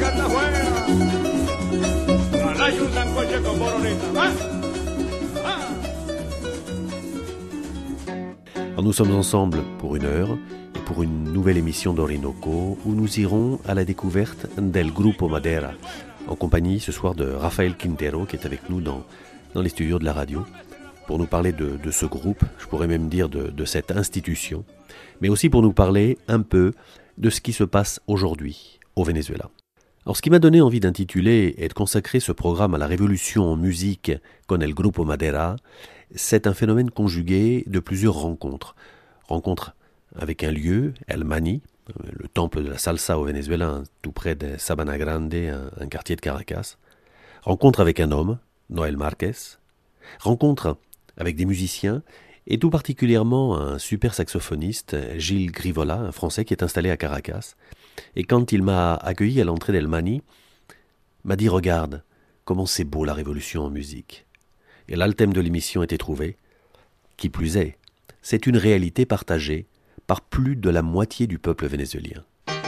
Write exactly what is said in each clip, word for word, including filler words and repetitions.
Alors nous sommes ensemble pour une heure et pour une nouvelle émission d'Orinoco où nous irons à la découverte del Grupo Madera en compagnie ce soir de Rafael Quintero qui est avec nous dans, dans les studios de la radio pour nous parler de, de ce groupe, je pourrais même dire de, de cette institution, mais aussi pour nous parler un peu de ce qui se passe aujourd'hui au Venezuela. Alors ce qui m'a donné envie d'intituler et de consacrer ce programme à la révolution en musique con el Grupo Madera, c'est un phénomène conjugué de plusieurs rencontres. Rencontres avec un lieu, El Mani, le temple de la salsa au Venezuela, tout près de Sabana Grande, un, un quartier de Caracas. Rencontre avec un homme, Noel Marquez. Rencontre avec des musiciens, et tout particulièrement un super saxophoniste, Gilles Grivola, un Français qui est installé à Caracas. Et quand il m'a accueilli à l'entrée d'El Mani, m'a dit « Regarde, comment c'est beau la révolution en musique ». Et là, le thème de l'émission était trouvé. Qui plus est, c'est une réalité partagée par plus de la moitié du peuple vénézuélien.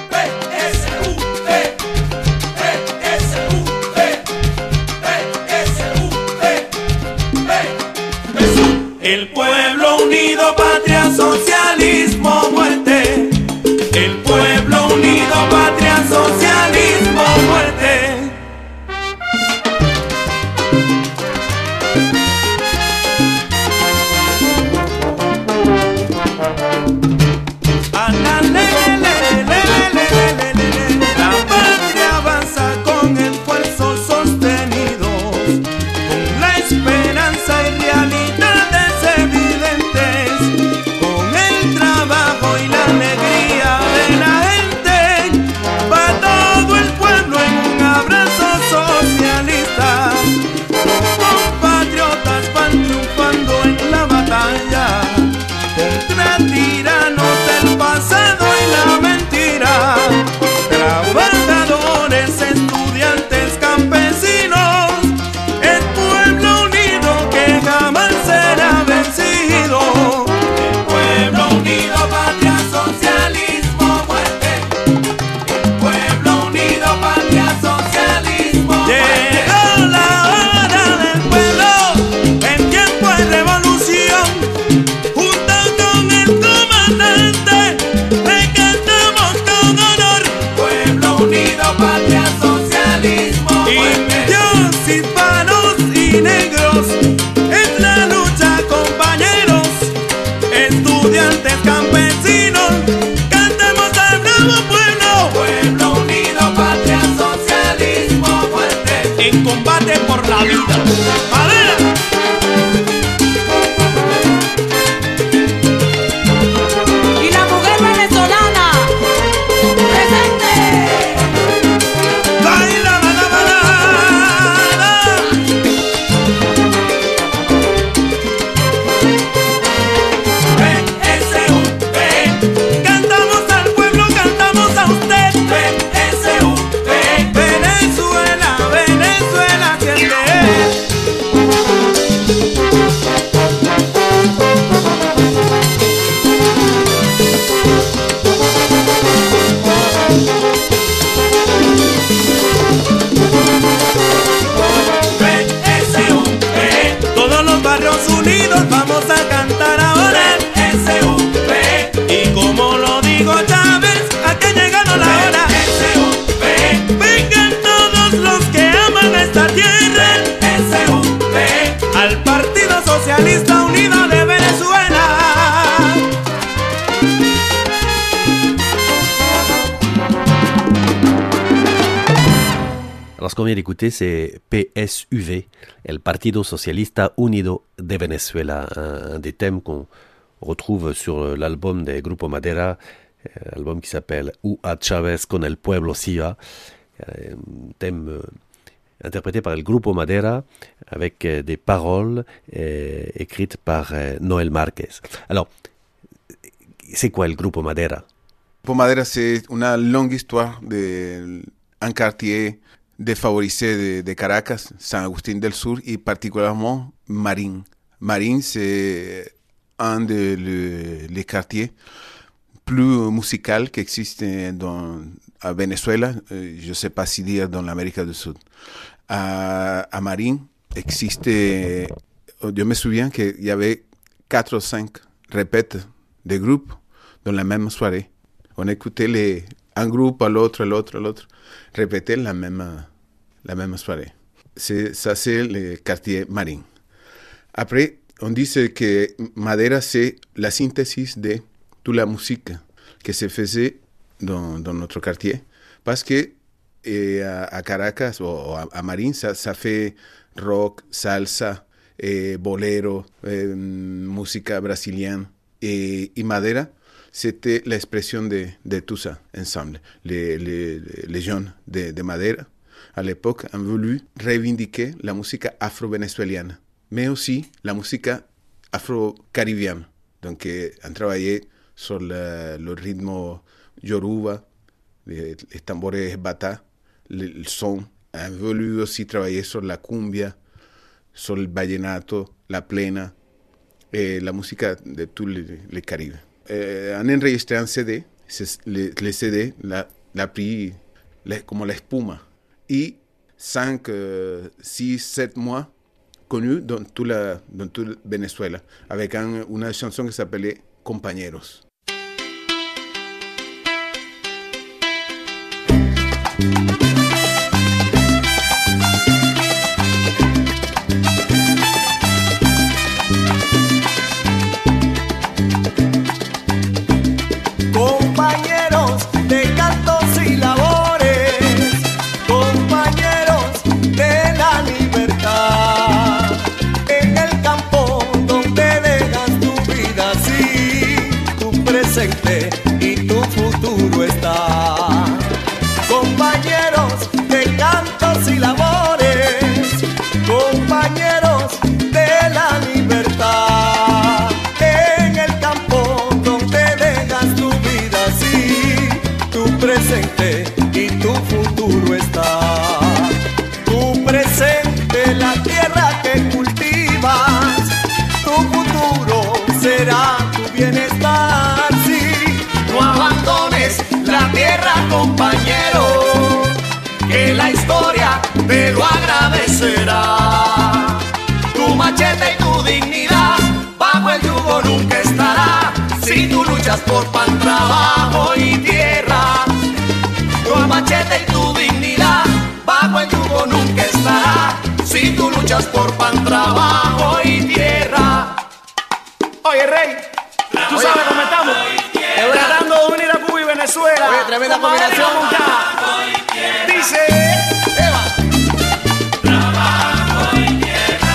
El pueblo unido, patria, socialismo, muerte. El pueblo unido, patria, socialismo, muerte. La patria avanza con esfuerzos sostenidos, con la esperanza y realidades evidentes, con el trabajo y la alegría de la gente, va todo el pueblo en un abrazo socialista. Los compatriotas van triunfando en la batalla contra tiranos del pasado y la mentira. Trabajadores, estudiantes, campesinos, el pueblo unido que jamás será vencido. El pueblo unido, patria, socialismo, muerte. El pueblo unido, patria, socialismo, muerte. Llegó la hora del pueblo en tiempo de revolución. Junto con el comandante le cantamos con honor. Pueblo unido, patria, socialismo, muerte. Indios, hispanos y negros, es la lucha, compañeros. Estudiantes, campesinos, cantemos al bravo pueblo. Pueblo unido, patria, socialismo, muerte. En combate por la vida. ¡Madera! Y la mujer venezolana presente. Baila la balada. P S U V. Cantamos al pueblo, cantamos a usted. P S U V. Venezuela, Venezuela, siente. P S U V. Todos los barrios unidos vamos a cantar ahora. P S U V. Y como lo digo Chávez, aquí ha llegado la hora. P S U V. Vengan todos los que aman esta tierra. P S U V. Al Partido Socialista Unido de Venezuela. Alors ce qu'on vient d'écouter, c'est P S U V, El Partido Socialista Unido de Venezuela, un, un des thèmes qu'on retrouve sur l'album des Grupo Madera, euh, album qui s'appelle U a Chávez con el pueblo siga, un thème euh, interprété par el Grupo Madera avec euh, des paroles euh, écrites par euh, Noel Marquez. Alors, c'est quoi el Grupo Madera? Grupo Madera, c'est une longue histoire d'un quartier défavorisé de, de Caracas, San Agustín del Sur, et particulièrement Marín. Marín, c'est un des le, les quartiers plus musical qui existe dans, à Venezuela, euh, je ne sais pas si dire dans l'Amérique du Sud. À, à Marín existe, je me souviens qu'il y avait quatre ou cinq répètes de groupes dans la même soirée. On écoutait les, un groupe à l'autre, à l'autre, à l'autre, répéter la même, la même soirée. C'est, ça, c'est le quartier Marín. Après, on dit que Madera, c'est la synthèse de toute la musique que se faisait dans, dans notre quartier. Parce que eh, à, à Caracas ou à, à Marín, ça, ça fait rock, salsa, eh, bolero, eh, música brésilienne. Et, et Madera, c'était l'expression de, de tout ça ensemble. Les, les, les jeunes de, de Madera, à l'époque, ont voulu revendiquer la musique afro-vénézuélienne, mais aussi la musique afro-caribéenne. Donc, eh, ont travaillé sur le, le rythme yoruba, les, les tambores bata, le, le son. Ont voulu aussi travailler sur la cumbia, sur le vallenato, la plena, et la musique de tout le, le Caribe. Eh, han enregistré un C D, le, le C D l'a, l'a pris le, comme la espuma. Et cinq, euh, six, sept mois connu dans tout, la, dans tout le Venezuela, avec un, une chanson qui s'appelait Compañeros. Compañeros de cantos y labores, compañeros de la libertad, en el campo donde dejas tu vida, sí, tu presente y tu futuro está. Compañeros de cantos y labores, compañeros de la libertad, en el campo donde dejas tu vida, sí, tu presente y tu futuro está. Tu presente, la tierra que cultivas, tu futuro será tu bienestar, sí. No abandones la tierra, compañero, que la historia te lo agradecerá. Tu machete y tu dignidad bajo el yugo nunca estará, si tú luchas por pan, trabajo y tierra. Tu machete y tu dignidad bajo el yugo nunca estará, si tú luchas por pan, trabajo y tierra. Oye, Rey, tú sabes cómo estamos, tratando de unir a Cuba y Venezuela. Oye, tremenda combinación. Dice, Eva. Trabajo y tierra,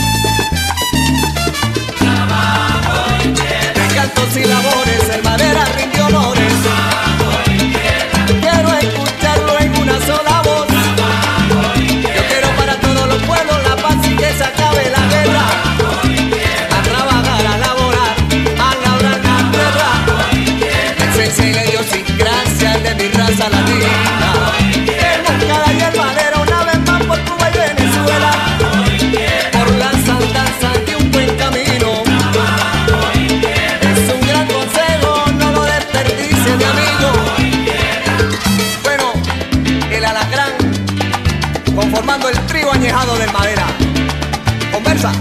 trabajo y tierra. De cantos y labores, el Madera rindió honores. Trabajo y tierra. Quiero escucharlo en una sola voz. Trabajo y tierra. Yo quiero para todos los pueblos la paz y que se acabe la guerra. Trabajo y tierra. A trabajar, a laborar, a labrar la tierra. La esencia y la idiosincrasia de mi raza latina. Cada día el Madero, una vez más por Cuba y Venezuela, por la sandanza de un buen camino. Es un gran consejo, no lo desperdicie, mi amigo. Bueno, el alacrán, conformando el trío añejado del Madera. Conversa.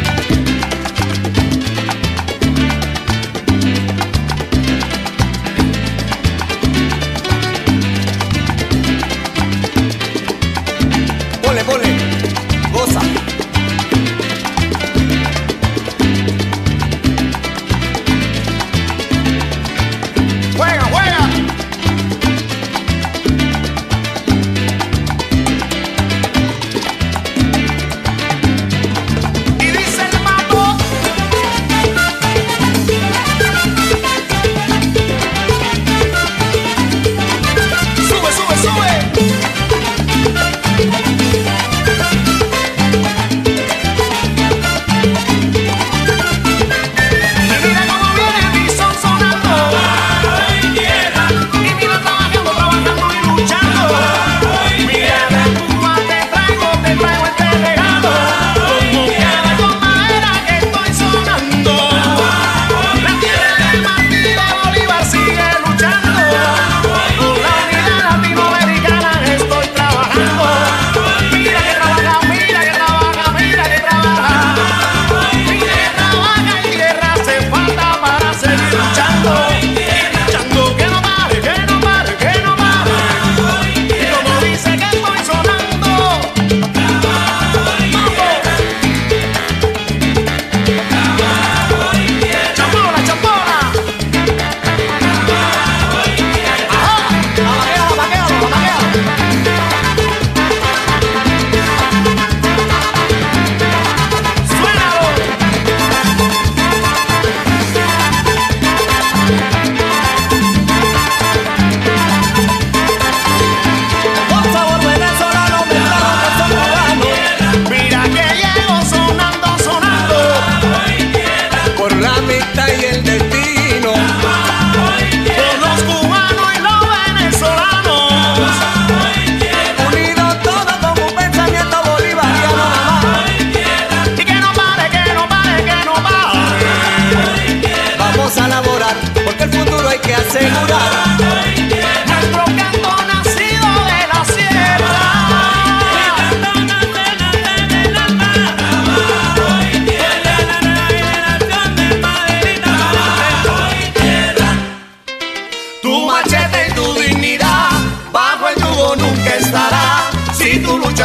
Ponle, ponle, goza. Juega, juega. Y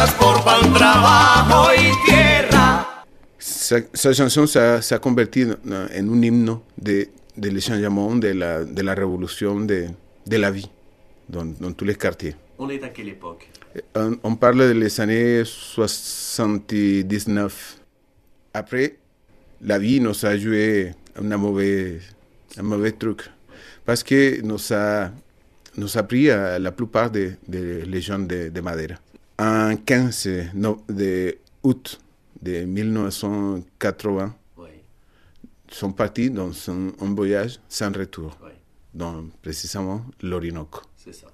luchas por pan, trabajo y tierra. Sa, sa chanson s'est convertie en un hymne de, de le changement, de la, de la révolution de, de la vie dans, dans tous les quartiers. On est à quelle époque? On, on parle des années soixante-dix-neuf. Après, la vie nous a joué un mauvais, un mauvais truc. Parce que nous a, nous a pris à la plupart des de les gens de, de Madera. En quinze de août de mille neuf cent quatre-vingts, oui, sont partis dans un, un voyage sans retour, oui, dans précisément l'Orinoco. C'est ça.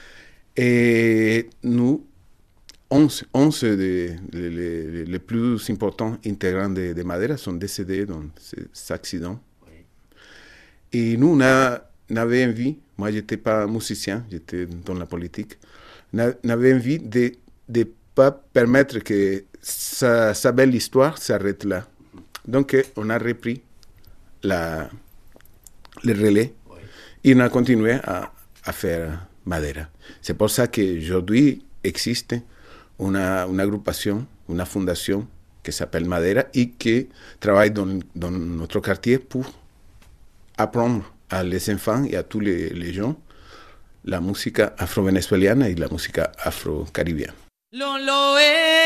Et nous, onze, onze des les, les, les plus importants intégrants de, de Madera sont décédés dans cet accident. Oui. Et nous, on, a, on avait envie, moi je n'étais pas musicien, j'étais dans la politique, on, a, on avait envie de ne pas permettre que sa, sa belle histoire s'arrête là. Mm-hmm. Donc on a repris la, le relais, oui, et on a continué à, à faire Madera. C'est pour ça qu'aujourd'hui existe una, una agrupación, una fundación que s'appelle Madera y que travaille dans, dans notre quartier pour apprendre à les enfants et à tous les, les gens la música afro-venezuelana y la música afro-caribeña. Lolo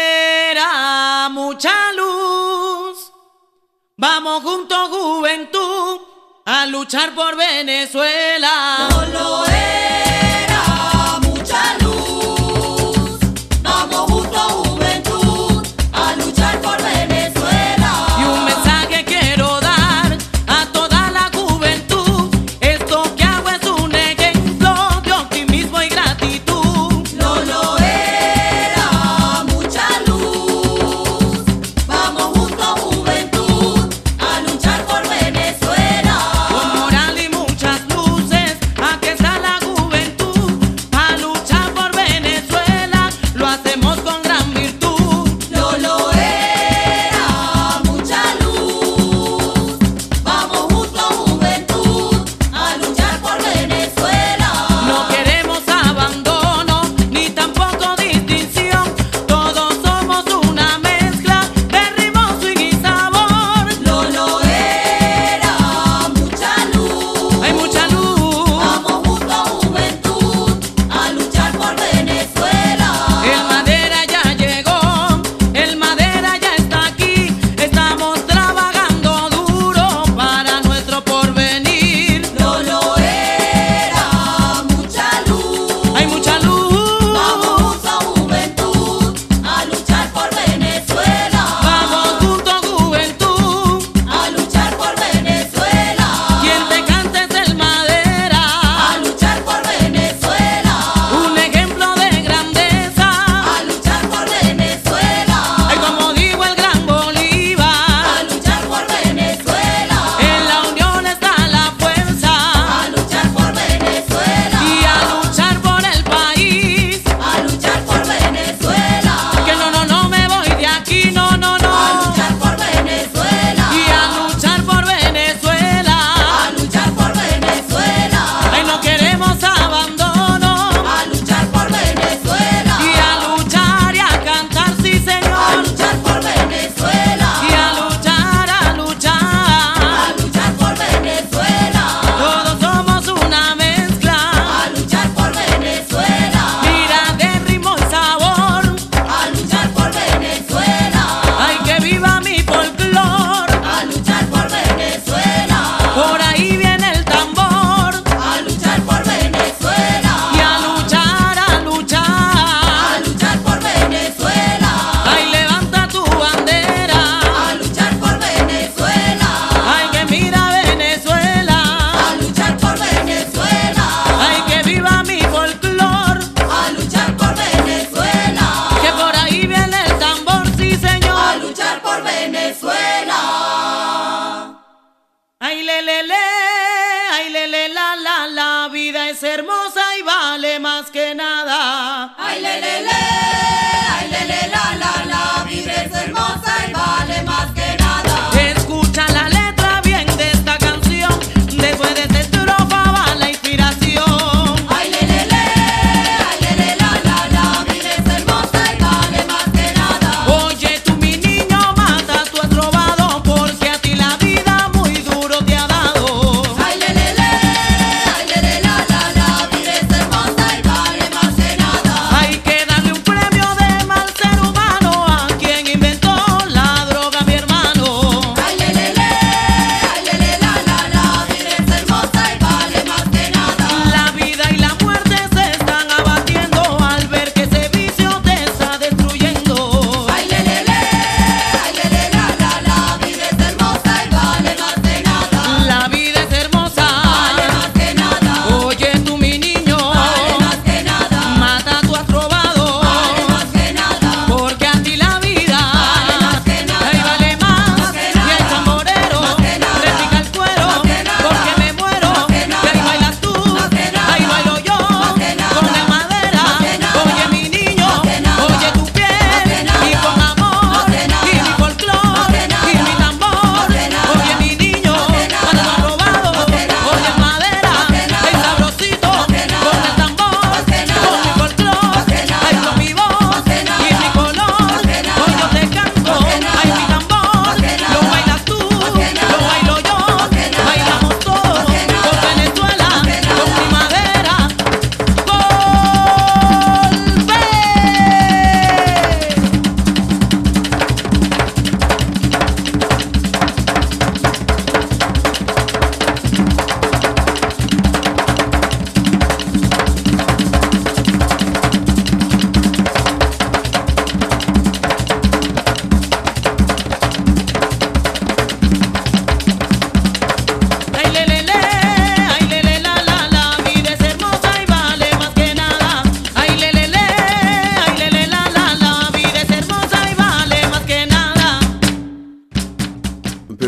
era mucha luz, vamos juntos juventud a luchar por Venezuela. Lolo era mucha luz, vamos juntos juventud a luchar por Venezuela. Y un mensaje quiero dar a toda la juventud, esto que hago es un ejemplo de optimismo y gratitud. Lolo era mucha luz, vamos juntos juventud a luchar por Venezuela. Con moral y muchas luces, aquí está la juventud.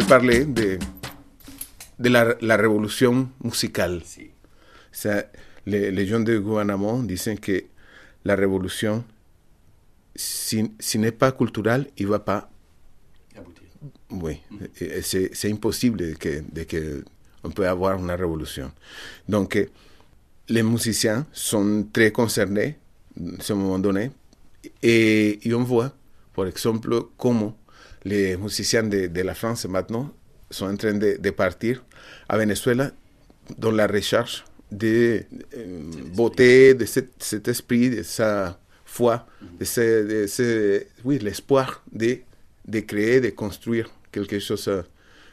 parlé de, de la, la revolución musical. Sí. O sea, les, les gens de Guanamo dicen que la révolution, si, si n'est pas culturelle, il ne va pas Aboutir. Oui, mm-hmm. c'est, c'est impossible de que, de que on peut avoir une révolution. Donc, les musiciens sont très concernés à un moment donné et, et on voit, par exemple, comment les musiciens de, de la France maintenant sont en train de, de partir à Venezuela dans la recherche de euh, beauté, de cet, cet esprit, de sa foi, de ce, de ce, oui, l'espoir de, de créer, de construire quelque chose de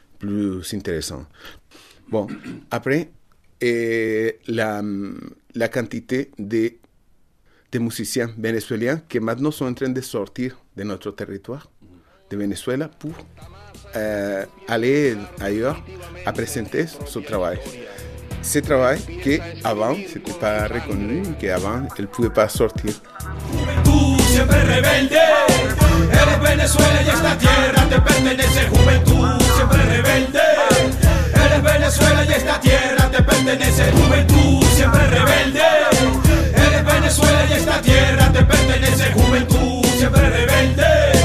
plus intéressant. Bon, après, euh, la, la quantité de, de musiciens vénézuéliens qui maintenant sont en train de sortir de notre territoire, de Venezuela, pour euh, aller ailleurs à présenter son travail. Ce travail qu'avant, ce n'était pas reconnu, qu'avant, elle ne pouvait pas sortir. Juventud siempre rebelde, eres Venezuela y esta tierra te pertenece. Juventud siempre rebelde, eres Venezuela y esta tierra te pertenece. Juventud siempre rebelde, eres Venezuela y esta tierra te pertenece. Juventud siempre rebelde,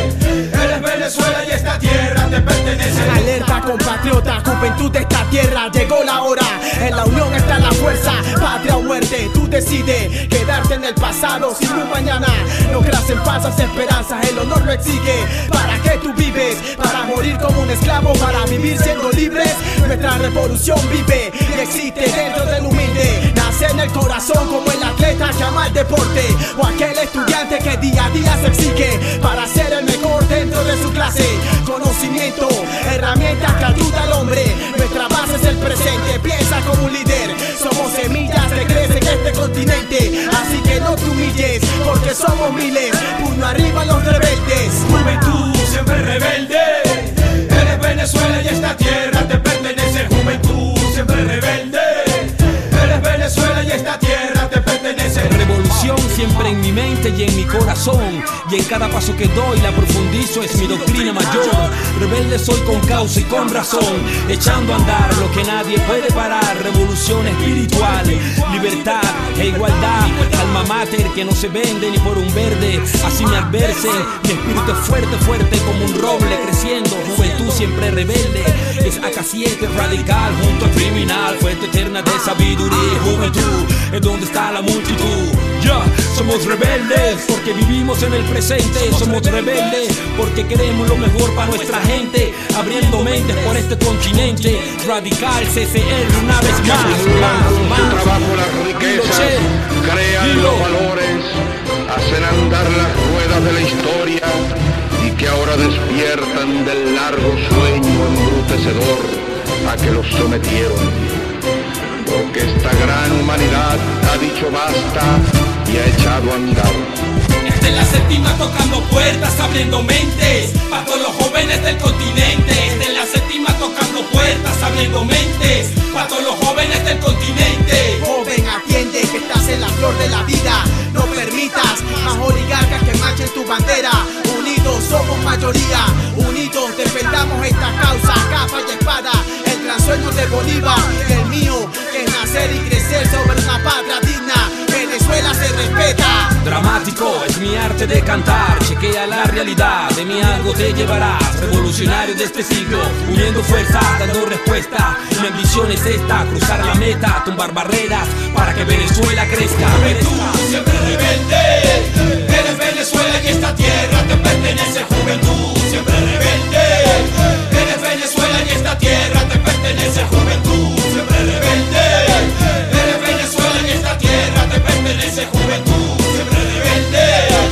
eres Venezuela y esta tierra te pertenece. Alerta compatriota, juventud de esta tierra, llegó la hora. En la unión está la fuerza, patria o muerte. Tú decides quedarte en el pasado sin un mañana. No creas en falsas esperanzas, el honor lo exige. ¿Para qué tú vives? Para morir como un esclavo, para vivir siendo libres. Nuestra revolución vive y existe dentro del humilde. Nace en el corazón como el atleta que ama el deporte, o aquel estudiante que día a día se exige para ser el mejor dentro de su clase. Conocimiento, herramientas que ayuda al hombre. Nuestra base es el presente, piensa como un líder. Somos semillas que crecen en este continente, así que no te humilles, porque somos miles. Puño arriba los rebeldes. Juventud siempre rebelde, eres Venezuela y esta tierra te pertenece. Juventud siempre rebelde, eres Venezuela y esta tierra te pertenece. Revolución siempre en mi mente y en mi corazón, y en cada paso que doy la profundizo, es mi doctrina mayor. Rebelde soy con causa y con razón, echando a andar lo que nadie puede parar. Revolución espiritual, libertad e igualdad, alma mater que no se vende ni por un verde. Así me adversen, mi espíritu es fuerte, fuerte como un roble creciendo. Juventud siempre rebelde, es A K siete radical junto al criminal, fuente eterna de sabiduría. Juventud es donde está la multitud. Ya, yeah, somos rebeldes porque vivimos en el presente. Somos rebeldes porque queremos lo mejor para nuestra gente, abriendo mentes por este continente. Radical C C R una vez más, más, más. Su trabajo las riquezas, crean los valores, hacen andar las ruedas de la historia, y que ahora despiertan del largo sueño embrutecedor a que los sometieron. Porque esta gran humanidad ha dicho basta y ha echado a andar. Esta es la séptima tocando puertas, abriendo mentes para todos los jóvenes del continente. Esta es la séptima tocando puertas, abriendo mentes para todos los jóvenes del continente. Joven, atiende que estás en la flor de la vida. No permitas más oligarcas que manchen tu bandera. Unidos somos mayoría, unidos defendamos esta causa, capa y espada. El gran sueño de Bolívar, el mío, que es nacer y crecer sobre una patria digna. Venezuela se respeta. Dramático es mi arte de cantar, chequea la realidad, de mí algo te llevarás. Revolucionario de este siglo, uniendo fuerzas, dando respuesta. Mi ambición es esta, cruzar la meta, tumbar barreras para que Venezuela crezca. Juventud siempre rebelde, eres Venezuela y esta tierra te pertenece. Juventud siempre rebelde, eres Venezuela y esta tierra te pertenece. Juventud siempre rebelde, eres Venezuela y esta tierra te pertenece. Juventud siempre rebelde,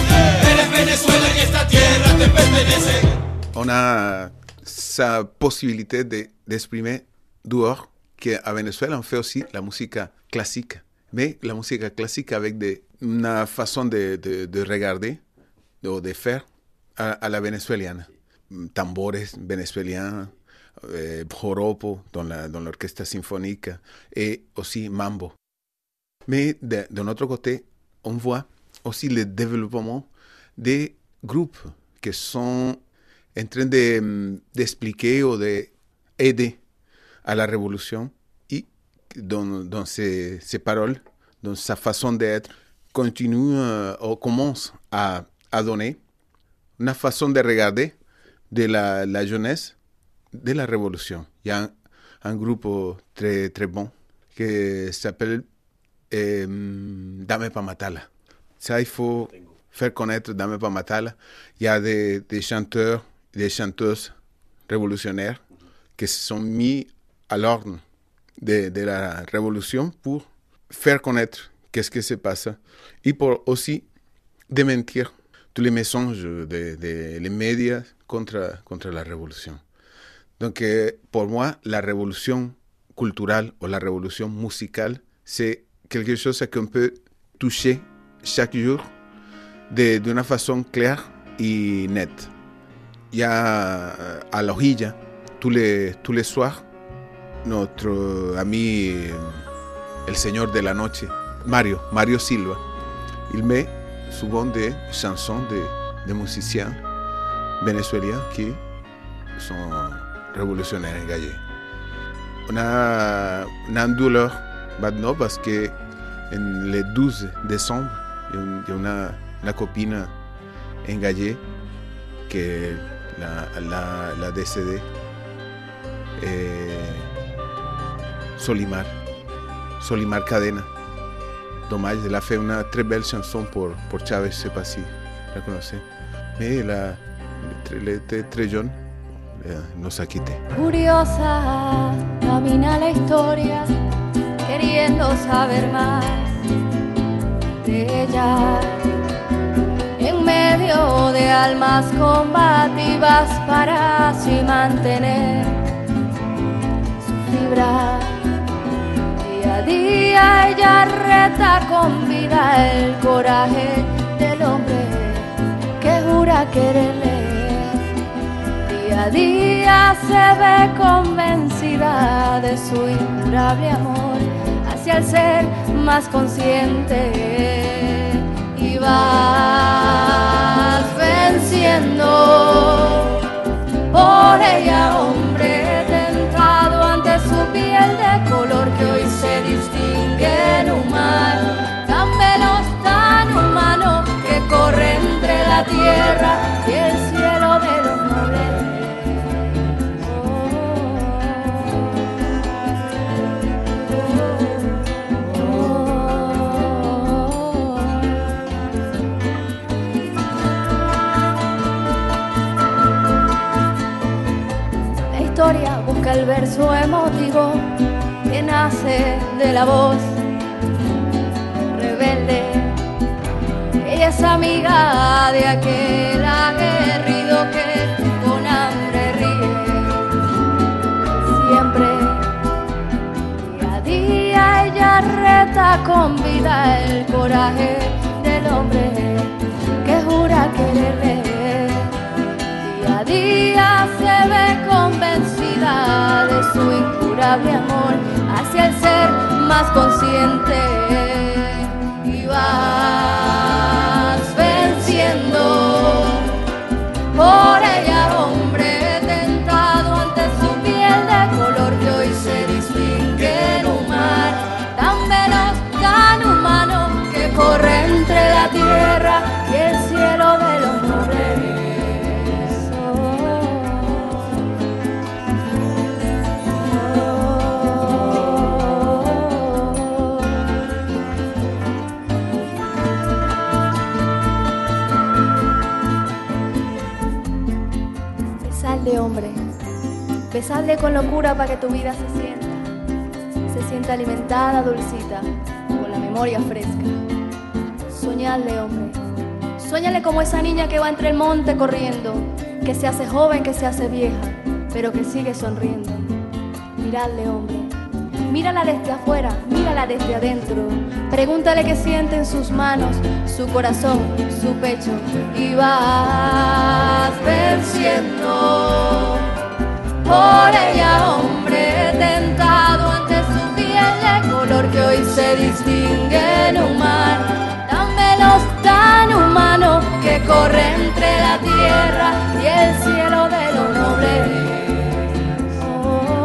eres Venezuela y esta tierra te pertenece. On a sa possibilité de, d'exprimer dehors qu'à Venezuela on fait aussi la musique classique, mais la musique classique avec des, une façon de, de, de regarder ou de faire à, à la vénézuélienne. Tambores vénézuéliens, eh, joropo dans, la, dans l'orchestre symphonique et aussi mambo. Mais de, d'un autre côté, on voit aussi le développement des groupes qui sont en train de, d'expliquer ou de aidé à la révolution et dans, dans ses, ses paroles, dans sa façon d'être, continue, euh, ou commence à, à donner une façon de regarder de la, la jeunesse de la révolution. Il y a un, un groupe très, très bon qui s'appelle euh, Dame pa Matala. Ça, il faut faire connaître Dame pa Matala. Il y a des, des chanteurs, des chanteuses révolutionnaires qui se sont mis à l'ordre de, de la révolution pour faire connaître qu'est-ce qui se passe et pour aussi démentir tous les mensonges des de, de médias contre, contre la révolution. Donc, euh, pour moi, la révolution culturelle ou la révolution musicale, c'est quelque chose qu'on peut toucher chaque jour d'une façon claire et nette. Il y a à l'orilla, tous les, tous les soirs, notre ami, el señor de la noche, Mario, Mario Silva, il met souvent des chansons de, de musiciens vénézuéliens qui sont révolutionnaires engagés. On a, on a une douleur maintenant parce que le douze décembre, il y a una, una copine engagée que la, la, la décédée, eh, Solimar, Solimar Cadena. Dommage, elle a fait une très belle chanson pour, pour Chávez, je ne sais pas si la connaissez. Mais elle, a, elle était très jeune, nos ha quitté. Curiosa, camina la historia, queriendo saber más de ella. En medio de almas combativas para así mantener su fibra. Día a día ella reta con vida el coraje del hombre que jura quererle. Día a día se ve convencida de su incurable amor hacia el ser más consciente y vas venciendo por ella, hombre tentado ante su piel de color que hoy se distingue en un mar tan veloz, tan humano que corre entre la tierra y el cielo de los nobles. Busca el verso emotivo que nace de la voz rebelde. Ella es amiga de aquel aguerrido que con hambre ríe siempre. Día a día ella reta con vida el coraje del hombre que jura quererle. Día a día se ve convencida de su incurable amor hacia el ser más consciente y vas venciendo por ella, hombre tentado ante su piel de color que hoy se distingue en un mar tan veloz, tan humano que corre entre la tierra y el cielo de los nobles. Besarle, hombre, besarle con locura para que tu vida se sienta, se sienta alimentada, dulcita, con la memoria fresca. Soñarle, hombre, suéñale como esa niña que va entre el monte corriendo, que se hace joven, que se hace vieja, pero que sigue sonriendo. Mirarle, hombre, mírala desde afuera, mírala desde adentro, pregúntale qué siente en sus manos, su corazón, su pecho, y vas venciendo por ella, hombre tentado ante su piel de color que hoy se distingue en un mar tan veloz, tan humano que corre entre la tierra y el cielo de los nobles. Oh.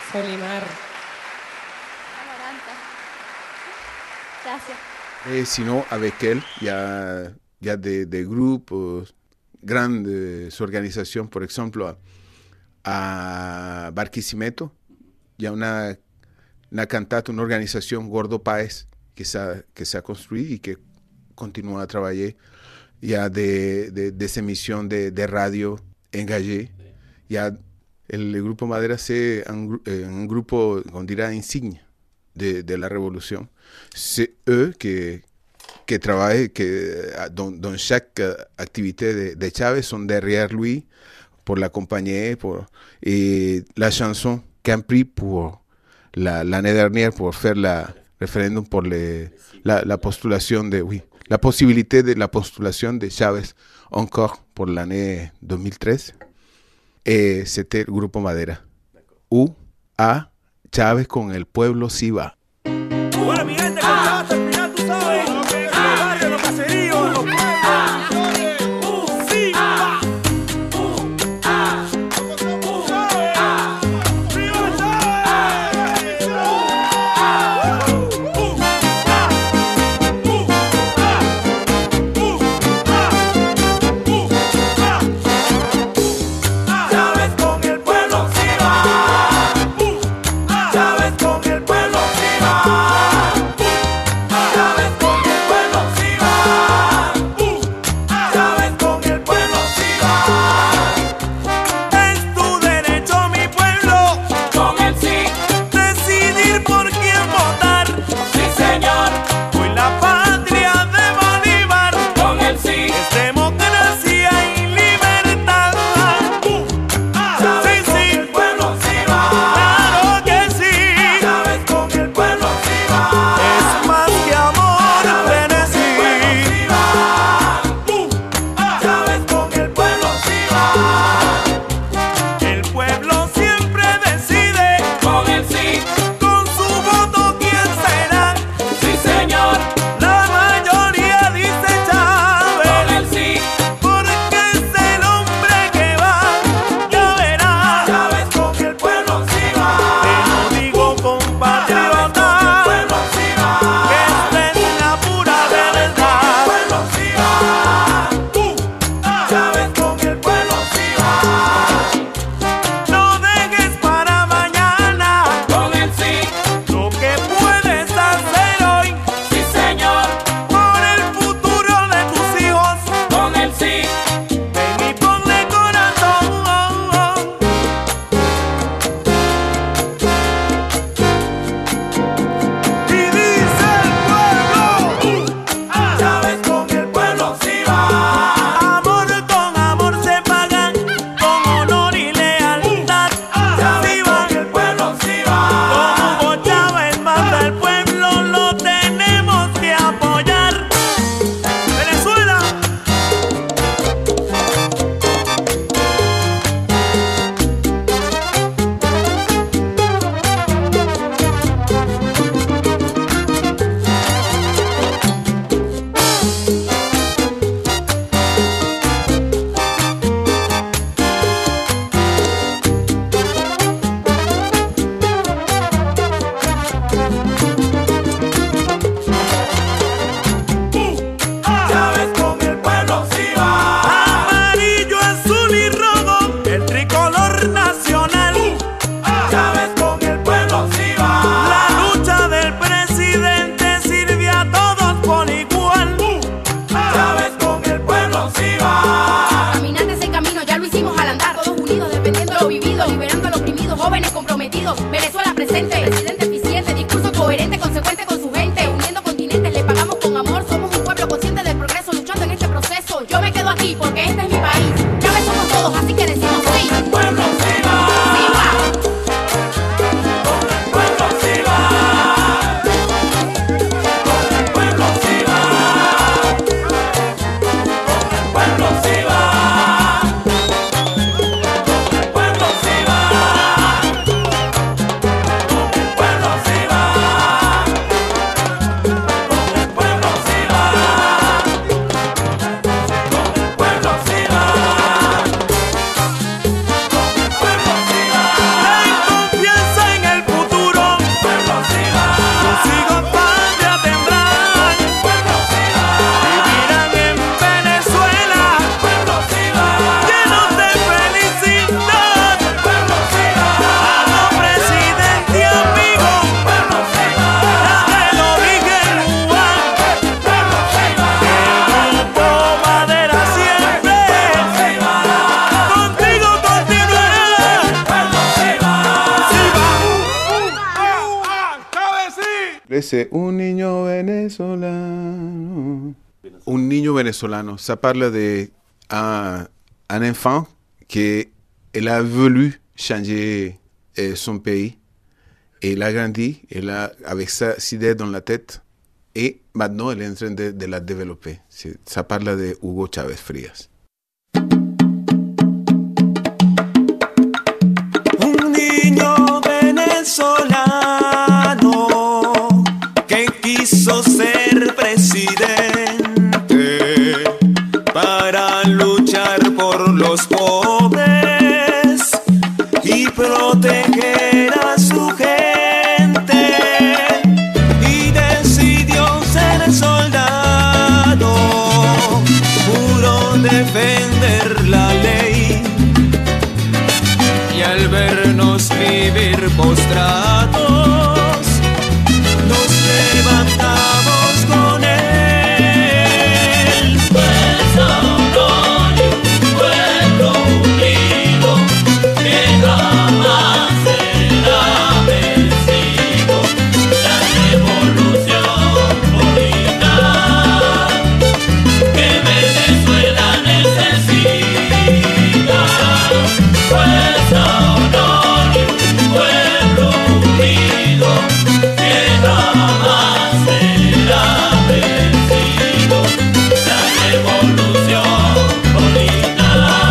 Solimar. Amaranta. Gracias. Et sinon, avec elle, il y a, il y a des, des groupes, euh, grandes organizations, par exemple, à Barquisimeto, il y a una, una cantante, una organización, Gordo Páez, que se ha, que se ha construido y que continúa a trabajar. Il y a des, des, des émissions de, de radio engagées. Il y a el Grupo Madera, c'est un, un grupo, on dirait, insigne de, de la révolution. C'est eux qui, qui travaillent, qui, dans, dans chaque activité de, de Chávez, sont derrière lui pour l'accompagner. Pour, et la chanson qu'un prix pour la, l'année dernière pour faire le référendum pour les, la, la postulation de, oui, la possibilité de la postulation de Chávez encore pour l'année deux mille treize. Et c'était el Grupo Madera. U A Chávez con el pueblo sí va. Bueno, mi gente, que ah. hasta el final, tú sabes, los barrios, los caseríos, los pueblos. Uh, sí, va. Uh, ah. Tú sabes. ¡Viva Chávez! Uh, ah. Uh, ah. Uh, ah. Uh, ah. Chávez con el pueblo sí va. Uh, ah. Chávez con el pueblo sí va. Chávez con el pueblo sí va. Chávez con el pueblo sí va. Es tu derecho, mi pueblo, con el sí, decidir por quién votar. Sí, señor. Hoy la patria de Bolívar, con el sí, es democracia y libertad. Chávez con el pueblo sí va. Claro que sí. Chávez con el pueblo sí va. Es más que amor, Tennessee. Chávez con el pueblo sí va. El pueblo siempre decide, con el sí, con su voto quién será. Sí, señor. La mayoría dice Chávez, con el sí, porque es el hombre que va. Ya verás. Chávez con el pueblo sí va. Te lo digo, compatriota, que esta es la pura verdad. Chávez con el pueblo sí va. No dejes para mañana, con el sí, lo que puedes hacer hoy. Sí, señor. Por el futuro de tus hijos, con el sí. Ven y ponle corazón. Y dice el pueblo, Chávez con el pueblo sí va. Amor con amor se paga, con honor y lealtad. Sí va, el pueblo sí va. Como Hugo Chávez manda el pueblo, lo tenemos que apoyar. Venezuela. Chávez con el pueblo sí va. Amarillo, azul y rojo, el tricolor nacional. Chávez con el pueblo sí va. La lucha del presidente sirve a todos por igual. Chávez con el pueblo sí va. Caminante ese camino, ya lo hicimos al andar. Todos unidos, defendiendo lo vivido, liberando al oprimido, jóvenes comprometidos. Venezuela presente, presidente eficiente, discurso coherente, consecuente con su gente. Uniendo continentes, le pagamos con amor. Somos un pueblo consciente del progreso, luchando en este proceso. Yo me quedo aquí porque este es mi país. Chávez somos todos, así que decimos sí. Pueblo sí va. Sí va. Pueblo sí va. Pueblo sí va. Pueblo sí va. Pueblo sí va. Ese un niño venezolano. Un niño venezolano, ça parle de un, un enfant qui il a voulu changer eh, son pays. Et il a grandi, il a, avec sa idée dans la tête. Et maintenant, il est en train de, de la développer. C'est, ça parle de Hugo Chávez Frías. Un niño venezolano que quiso ser presidente para luchar por los pobres y proteger a su gente, y decidió ser soldado, juró defender la ley, y al vernos vivir postrados nos levantamos con él. Fuerza, honor y un pueblo unido que jamás será vencido. La revolución bonita que Venezuela necesita. Fuerza, honor y un pueblo unido que jamás será vencido. La revolución bonita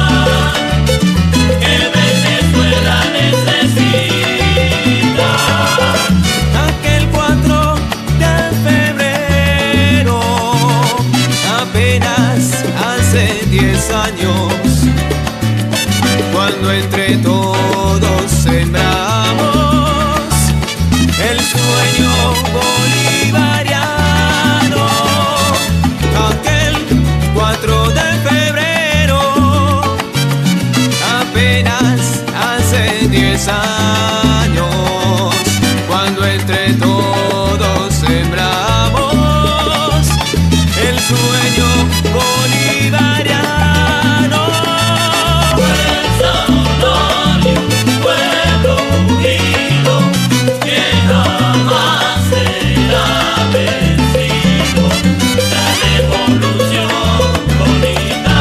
que Venezuela necesita. Aquel cuatro de febrero, apenas hace diez años, cuando entre todos sembramos el sueño bolivariano. Aquel cuatro de febrero, apenas hace diez años, cuando entre todos sembramos el sueño bolivariano. Fuerza, honor y un pueblo unido que jamás será vencido. La revolución bonita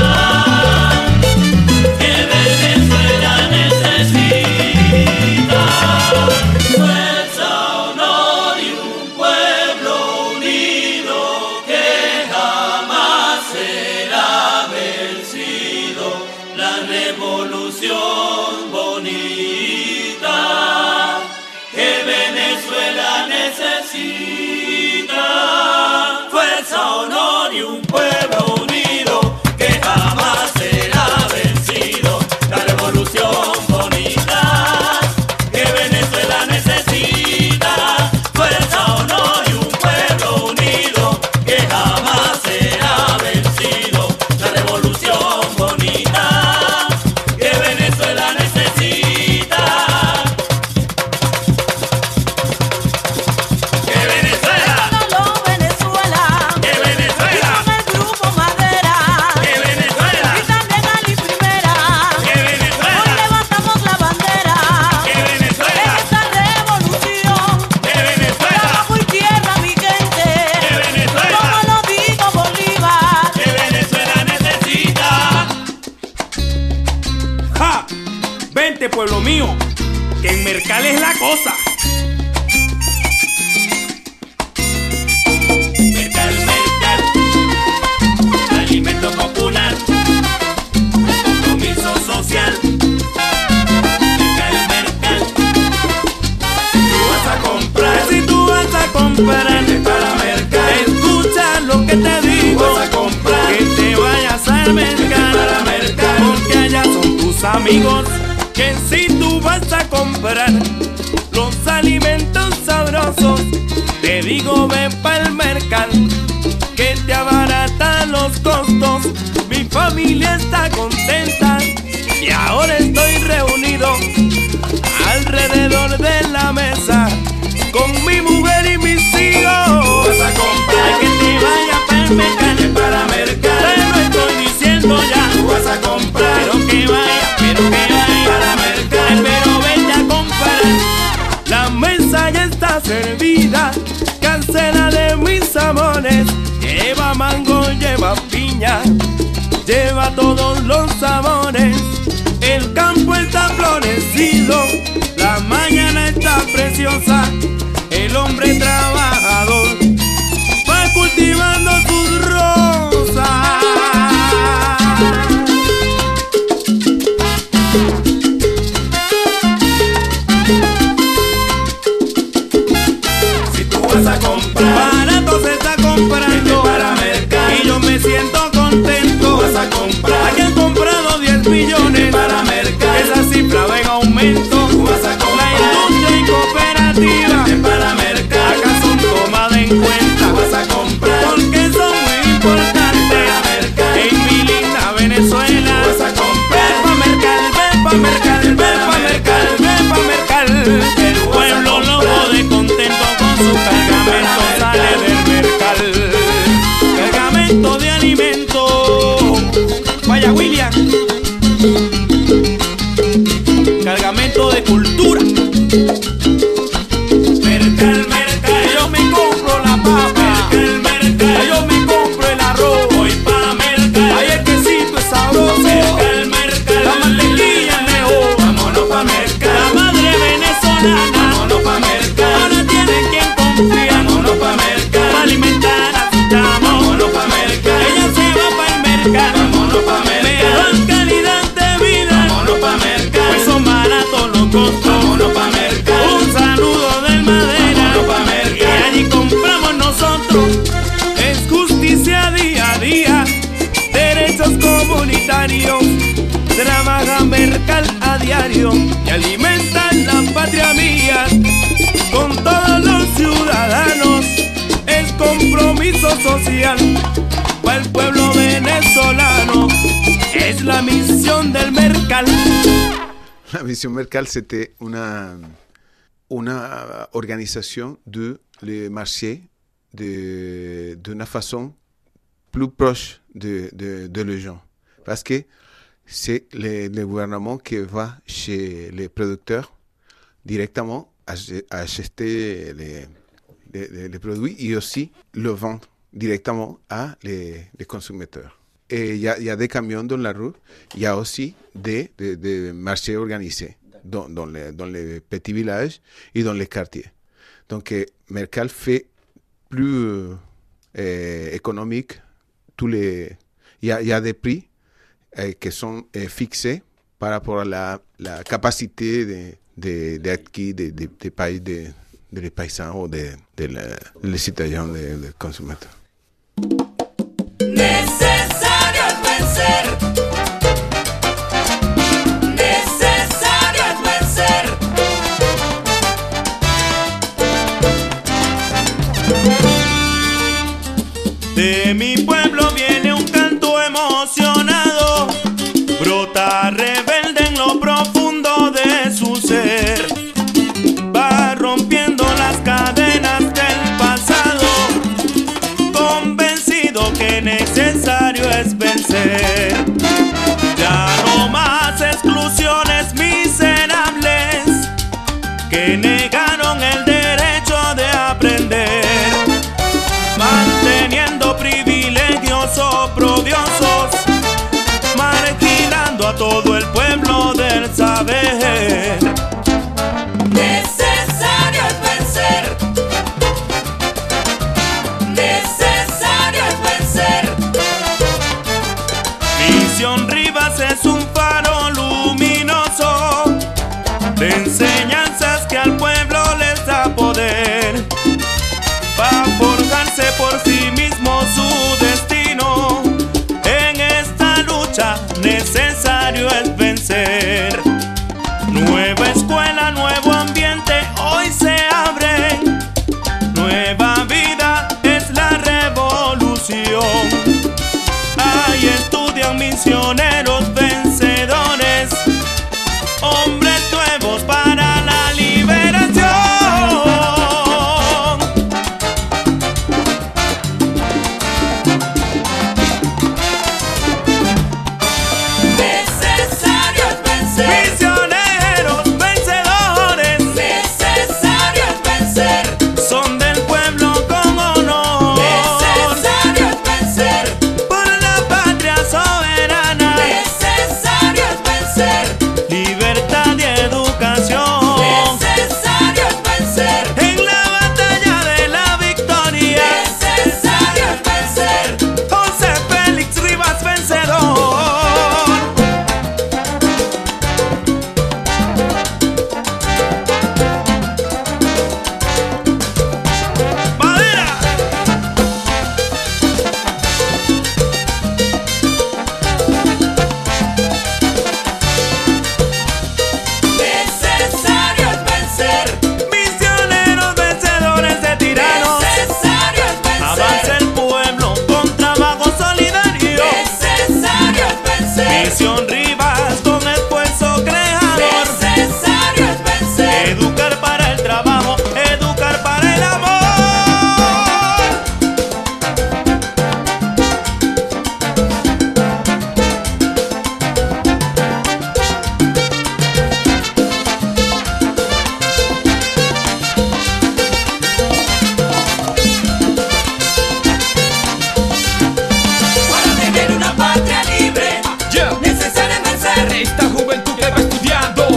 que Venezuela necesita. Fuerza, honor y un pueblo unido que jamás será vencido. La revolución bonita que Venezuela necesita. Fuerza, honor y un pueblo unido que jamás será vencido. La revolución bonita que Venezuela necesita. Fuerza, honor y un pueblo unido que jamás será vencido. La revolución bonita que Venezuela necesita. Que Venezuela, Solo Venezuela, que Venezuela, con el grupo Madera, que Venezuela, y también Ali Primera, que hoy Venezuela, levantamos la bandera que de Venezuela, esta revolución. que Venezuela, Trabajo y tierra, mi gente, que Venezuela, como lo dijo Bolívar. que Venezuela necesita. ¡Ja! Vente, pueblo mío, que en Mercal es la cosa. Mercal, Mercal, alimento popular, compromiso social. Mercal, Mercal, si tú vas a comprar, Si tú vas a comprar, vete para Mercal. escucha lo que te digo. Vas a comprar, Que te vayas al mercado, para Mercal. porque allá son tus amigos. Que si tú vas a comprar los alimentos sabrosos, te digo ven pa'l mercado, que te abarata los costos. Mi familia está contenta y ahora estoy reunido alrededor de la mesa con mi mujer y mis hijos. Vas a comprar, Ay, que te vaya pa'l mercado, vete para Mercal. te lo estoy diciendo ya. Tú vas a comprar, Pero que vaya, pero que vaya para Mercal. Pero vete a comprar. La mesa ya está servida, niña lleva todos los sabores. El campo está florecido, la mañana está preciosa. El hombre trabajador va cultivando sus rosas. Si tú vas a comprar, barato se está comprando para mercar, y yo me siento contento. Vas a comprar, aquí han comprado diez millones para mercar, esa cifra va en aumento. Tú vas a comprar, la industria y cooperativa para mercar, acá son tomadas en cuenta. Tú vas a comprar, porque son muy importantes en mi linda Venezuela. Tú vas a comprar, ven pa' mercar, ven pa' mercar, ven pa' mercar, ven pa' mercar. El pueblo lo jode contento con su cargamento, sale del mercal. Cargamento de alimento, vaya William. Cargamento de cultura. Mercal, mercal, yo me compro la papa. Mercal, mercal, yo me compro el arroz. Voy pa' mercal, ay el quesito es sabroso. Mercal, mercal, la mantequilla es mejor. Vámonos pa' mercal, la madre venezolana. Vámonos pa' mercal, ahora tienen quien confía. Vámonos pa' mercal, pa' alimentar a su chamo. Vámonos pa' mercal, ella se va pa' el mercal. Vámonos pa' mercal, mejor calidad de vida. Vámonos pa' mercal, pues son baratos los costos. Vámonos pa' mercal, un saludo del Madera. Vámonos pa' mercal, y allí compramos nosotros. Es justicia día a día, derechos comunitarios. Trabaja Mercal a diario y alimentan la patria mía. Con todos los ciudadanos es compromiso social. Para el pueblo venezolano es la misión del Mercal. La mission Mercal, c'était una, una organisation de les marchés de, de une façon plus proche de, de, de les gens. Parce que c'est le, le gouvernement qui va chez les producteurs directement acheter les, les, les produits et aussi le vendre directement à les, les consommateurs. Et il y, y a des camions dans la rue, il y a aussi des, des, des marchés organisés dans, dans, les, dans les petits villages et dans les quartiers. Donc, euh, Mercal fait plus euh, économique tous les... Il y a, y a des prix euh, qui sont euh, fixés par rapport à la, la capacité de, de, d'acquis des de, de pays de, de les paysans ou des de de les citoyens, des de consommateurs. Necesario es vencer. Necesario es vencer. De mi pueblo viene un canto emocionado, brota rebelde en lo profundo de su ser, va rompiendo las cadenas del pasado, convencido que necesario es vencer. Ya no más exclusiones miserables que negaron el derecho de aprender, manteniendo privilegios oprobiosos, marginando a todo el pueblo del saber. Necesario es vencer. Necesario es vencer. Misión Rivas es un faro luminoso de enseñanzas que al pueblo les da poder, pa' forjarse por sí mismo su destino. En esta lucha necesario es vencer. Nueva escuela, nuevo ambiente, hoy se abre. Nueva vida es la revolución. Ahí estudian misioneros vencedores, hombres nuevos para la liberación.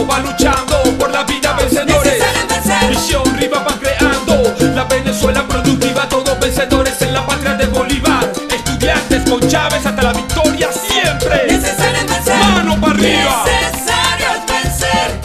va luchando por la vida vencedores. Misión Riva va creando la Venezuela productiva, todos vencedores en la patria de Bolívar. Estudiantes con Chávez hasta la victoria siempre. Necesario es vencer. Mano para arriba. Necesario es vencer.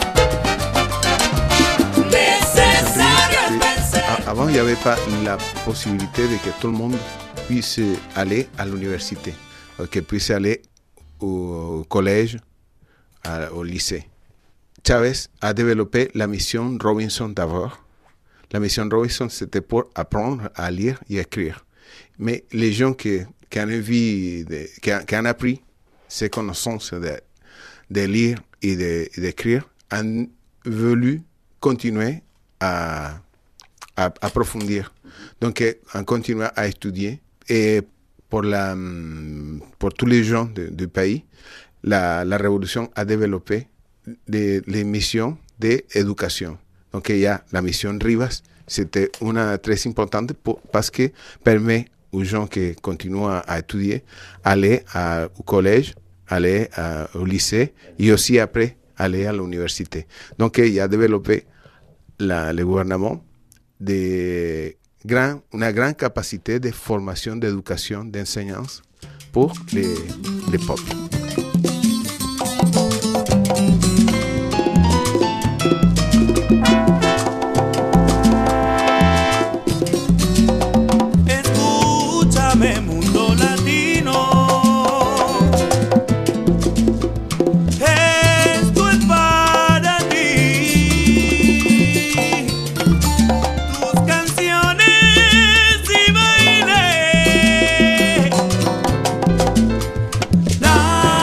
Necesario es vencer. Avant, il n'y avait pas la possibilité de que tout le monde puisse aller à l'université, que puisse aller au collège, à- au lycée. Chavez a développé la mission Robinson d'abord. La mission Robinson, c'était pour apprendre à lire et écrire. Mais les gens qui, qui ont envie, de, qui, ont, qui ont appris ces connaissances de, de lire et de- d'écrire, ont voulu continuer à, à approfondir. Donc, on continue à étudier. Et pour, la, pour tous les gens de- du pays, la, la révolution a développé des, les missions d'éducation. Donc, il y a la mission Rivas, c'était une très importante pour, parce que permet aux gens qui continuent à, à étudier aller à- au collège, aller à- au lycée et aussi après aller à l'université. Donc, il a développé la, le gouvernement de grand, une grande capacité de formation, d'éducation, d'enseignance pour les, les peuples. Escúchame, mundo latino. Esto es para ti. Tus canciones y bailes. La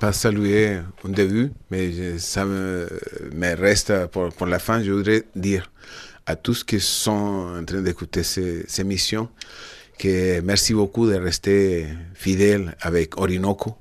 pas salué au début, mais je, ça me, me reste pour, pour la fin. Je voudrais dire à tous qui sont en train d'écouter ces, ces émissions que merci beaucoup de rester fidèles avec Orinoco.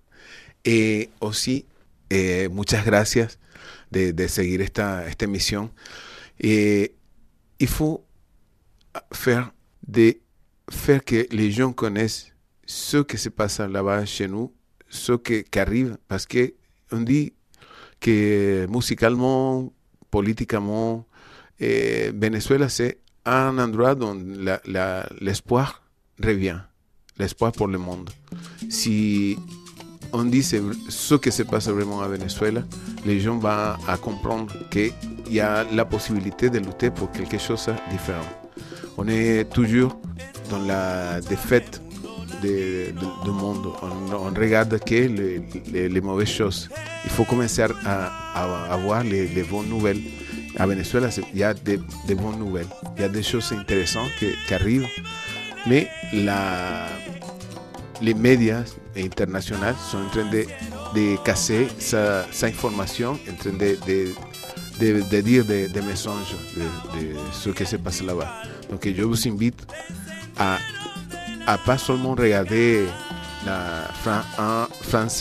Et aussi, eh, muchas gracias de, de seguir esta, esta émission. Et il faut faire, de, faire que les gens connaissent ce qui se passe là-bas chez nous, ce qui, qui arrive, parce qu'on dit que musicalement, politiquement, eh, Venezuela, c'est un endroit où la, la, l'espoir revient, l'espoir pour le monde. Si on dit ce qui se passe vraiment à Venezuela, les gens vont à comprendre qu'il y a la possibilité de lutter pour quelque chose de différent. On est toujours dans la défaite de, de, du monde. On, on regarde que les, les, les mauvaises choses. Il faut commencer à, à, à voir les, les bonnes nouvelles. À Venezuela, il y a des, des bonnes nouvelles. Il y a des choses intéressantes qui, qui arrivent. Mais la, les médias internationaux sont en train de, de casser sa, sa information, en train de, de, de, de dire des, des mensonges de, de ce qui se passe là-bas. Donc je vous invite à à pas seulement regarder la France un, France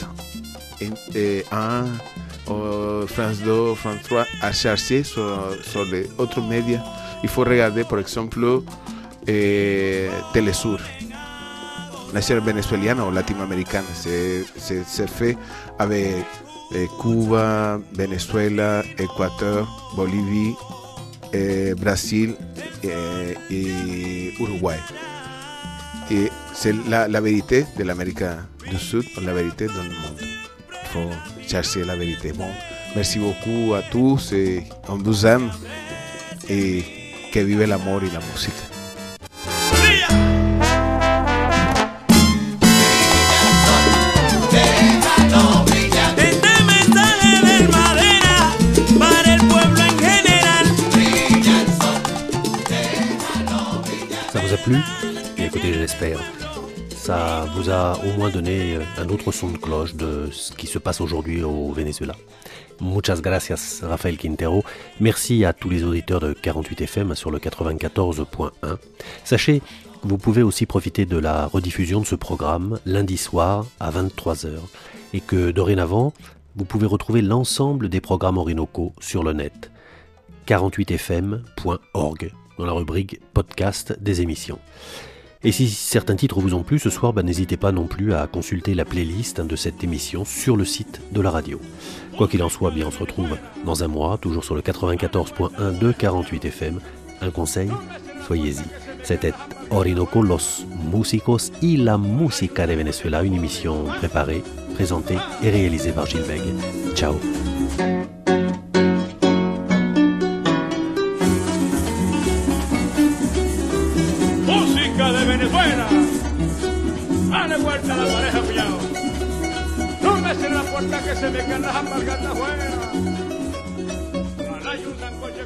un, euh, France deux, France trois, à chercher sur, sur les autres médias. Il faut regarder, par exemple, eh, Telesur. La chaîne vénézuélienne ou latino-américaine, c'est, c'est, c'est fait avec eh, Cuba, Venezuela, Équateur, Bolivie, eh, Brésil eh, et Uruguay. Et c'est la, la vérité de l'Amérique du Sud, la vérité dans le monde. Il faut chercher la vérité. Bon, merci beaucoup à tous et on vous aime et que vive l'amour et la musique. Ça vous a plu ? Écoutez, j'espère. Ça vous a au moins donné un autre son de cloche de ce qui se passe aujourd'hui au Venezuela. Muchas gracias, Rafael Quintero. Merci à tous les auditeurs de quarante-huit F M sur le quatre-vingt-quatorze point un. Sachez que vous pouvez aussi profiter de la rediffusion de ce programme lundi soir à vingt-trois heures et que dorénavant, vous pouvez retrouver l'ensemble des programmes Orinoco sur le net. quarante-huit F M point org dans la rubrique podcast des émissions. Et si certains titres vous ont plu ce soir, bah, n'hésitez pas non plus à consulter la playlist de cette émission sur le site de la radio. Quoi qu'il en soit, bien, on se retrouve dans un mois, toujours sur le quatre-vingt-quatorze point un de quarante-huit F M. Un conseil, soyez-y. C'était Orinoco, los músicos y la música de Venezuela, une émission préparée, présentée et réalisée par Gilles Beg. Ciao. De Venezuela, dale vuelta a la pareja, cuñado. No me cierres la puerta que se me quedan las alpargatas afuera. Ojalá y un sancocho.